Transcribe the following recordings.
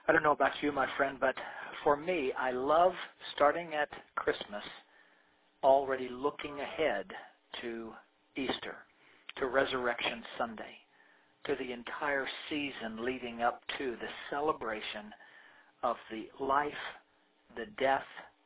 I don't know about you, my friend, but for me, I love starting at Christmas, already looking ahead to Easter, to Resurrection Sunday, to the entire season leading up to the celebration of the life, the death,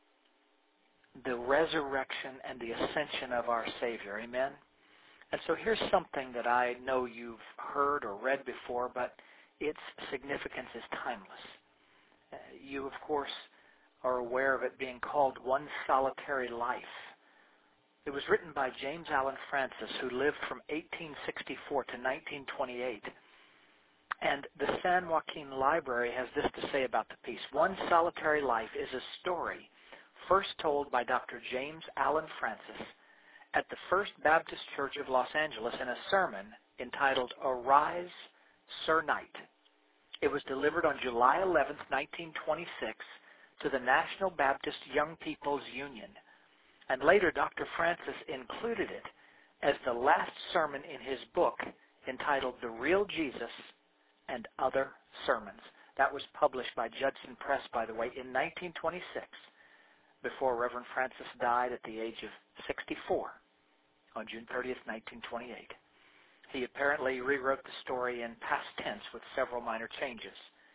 the resurrection, and the ascension of our Savior. Amen? And so here's something that I know you've heard or read before, but its significance is timeless. You, of course, are aware of it being called One Solitary Life. It was written by James Allan Francis, who lived from 1864 to 1928. And the San Joaquin Library has this to say about the piece. One Solitary Life is a story first told by Dr. James Allan Francis at the First Baptist Church of Los Angeles in a sermon entitled Arise, Sir Knight. It was delivered on July 11, 1926, to the National Baptist Young People's Union. And later, Dr. Francis included it as the last sermon in his book entitled The Real Jesus and Other Sermons. That was published by Judson Press, by the way, in 1926, before Reverend Francis died at the age of 64 on June 30th, 1928. He apparently rewrote the story in past tense with several minor changes.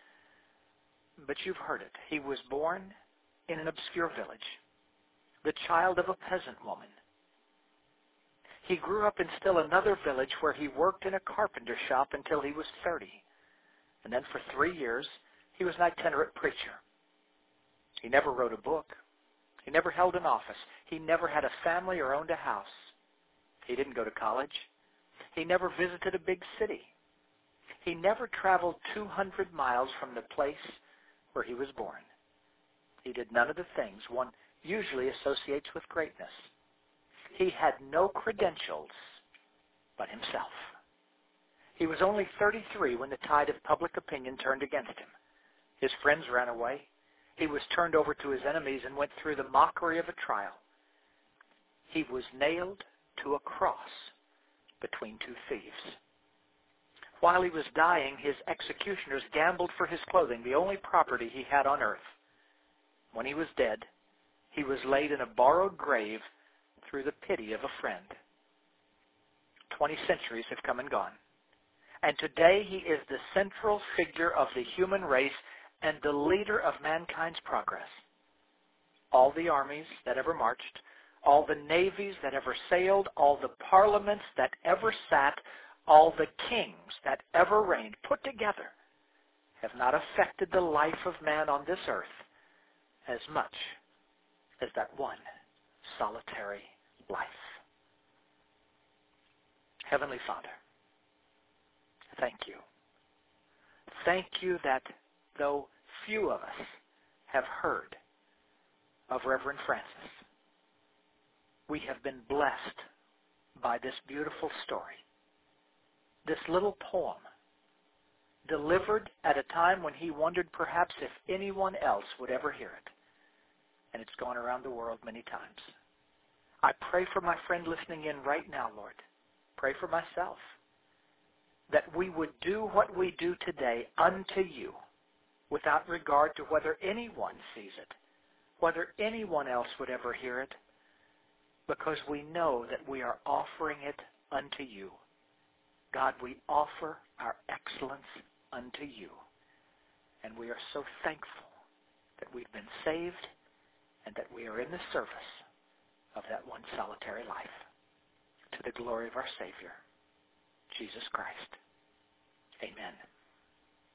But you've heard it. He was born in an obscure village, the child of a peasant woman. He grew up in still another village where he worked in a carpenter shop until he was 30. And then for 3 years, he was an itinerant preacher. He never wrote a book. He never held an office. He never had a family or owned a house. He didn't go to college. He never visited a big city. He never traveled 200 miles from the place where he was born. He did none of the things one usually associates with greatness. He had no credentials but himself. He was only 33 when the tide of public opinion turned against him. His friends ran away. He was turned over to his enemies and went through the mockery of a trial. He was nailed to a cross between two thieves. While he was dying, his executioners gambled for his clothing, the only property he had on earth. When he was dead, he was laid in a borrowed grave through the pity of a friend. 20 centuries have come and gone. And today he is the central figure of the human race and the leader of mankind's progress. All the armies that ever marched, all the navies that ever sailed, all the parliaments that ever sat, all the kings that ever reigned put together have not affected the life of man on this earth as much as that one solitary life. Heavenly Father, thank you. Thank you that though few of us have heard of Reverend Francis, we have been blessed by this beautiful story, this little poem, delivered at a time when he wondered perhaps if anyone else would ever hear it. And it's gone around the world many times. I pray for my friend listening in right now, Lord. Pray for myself, that we would do what we do today unto you, without regard to whether anyone sees it, whether anyone else would ever hear it, because we know that we are offering it unto you. God, we offer our excellence unto you. And we are so thankful that we've been saved and that we are in the service of that one solitary life, to the glory of our Savior, Jesus Christ. Amen.